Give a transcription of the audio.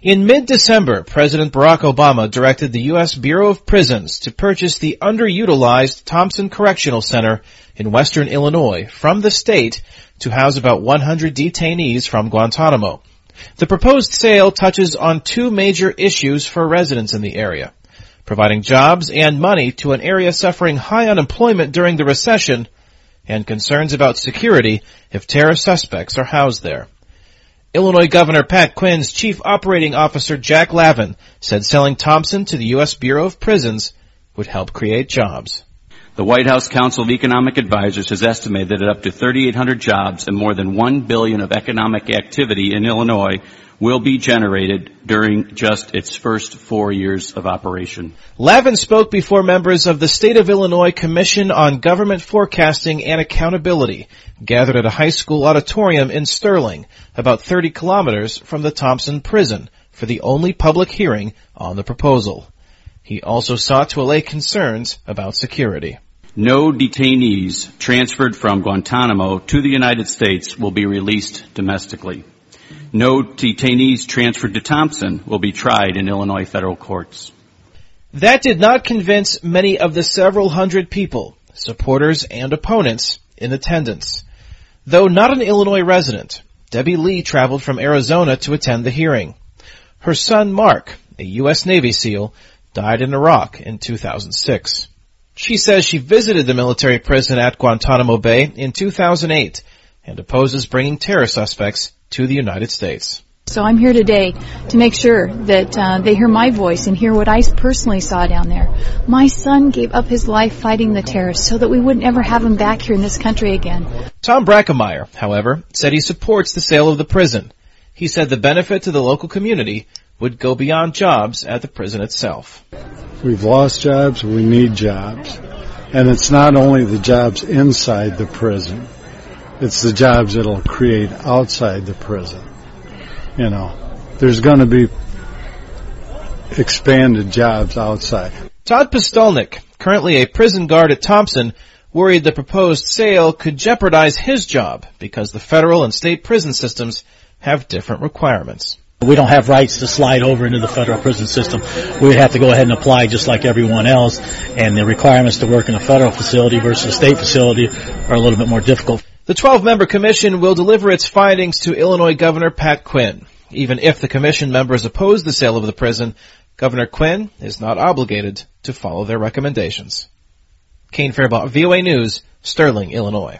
In mid-December, President Barack Obama directed the U.S. Bureau of Prisons to purchase the underutilized Thompson Correctional Center in western Illinois from the state to house about 100 detainees from Guantanamo. The proposed sale touches on two major issues for residents in the area: providing jobs and money to an area suffering high unemployment during the recession, and concerns about security if terror suspects are housed there. Illinois Governor Pat Quinn's Chief Operating Officer Jack Lavin said selling Thompson to the U.S. Bureau of Prisons would help create jobs. The White House Council of Economic Advisors has estimated that up to 3,800 jobs and more than $1 billion of economic activity in Illinois will be generated during just its first 4 years of operation. Lavin spoke before members of the State of Illinois Commission on Government Forecasting and Accountability, gathered at a high school auditorium in Sterling, about 30 kilometers from the Thompson prison, for the only public hearing on the proposal. He also sought to allay concerns about security. No detainees transferred from Guantanamo to the United States will be released domestically. No detainees transferred to Thompson will be tried in Illinois federal courts. That did not convince many of the several hundred people, supporters and opponents, in attendance. Though not an Illinois resident, Debbie Lee traveled from Arizona to attend the hearing. Her son, Mark, a U.S. Navy SEAL, died in Iraq in 2006. She says she visited the military prison at Guantanamo Bay in 2008 and opposes bringing terror suspects to the United States. So I'm here today to make sure that they hear my voice and hear what I personally saw down there. My son gave up his life fighting the terrorists so that we wouldn't ever have him back here in this country again. Tom Brackemeyer, however, said he supports the sale of the prison. He said the benefit to the local community would go beyond jobs at the prison itself. We've lost jobs, we need jobs. And it's not only the jobs inside the prison, it's the jobs it'll create outside the prison. You know, there's going to be expanded jobs outside. Todd Pistolnik, currently a prison guard at Thompson, worried the proposed sale could jeopardize his job because the federal and state prison systems have different requirements. We don't have rights to slide over into the federal prison system. We'd have to go ahead and apply just like everyone else, and the requirements to work in a federal facility versus a state facility are a little bit more difficult. The 12-member commission will deliver its findings to Illinois Governor Pat Quinn. Even if the commission members oppose the sale of the prison, Governor Quinn is not obligated to follow their recommendations. Kane Faribault, VOA News, Sterling, Illinois.